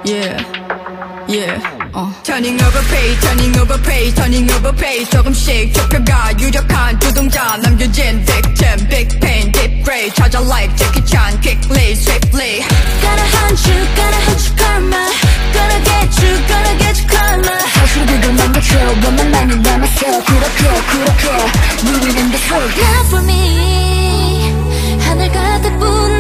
Yeah, yeah, turning over page, turning over page, turning over page. 조금씩 좁혀가 유력한 주동자 남겨진 victim, big pain, deep gray. 찾아 like Jackie Chan, quickly, swiftly. Gonna hunt you karma. Gonna get you karma. 사실 그걸 망가져 너만 나는 남았어. 그렇게 We win in this world. Not for me 하늘 같아 뿐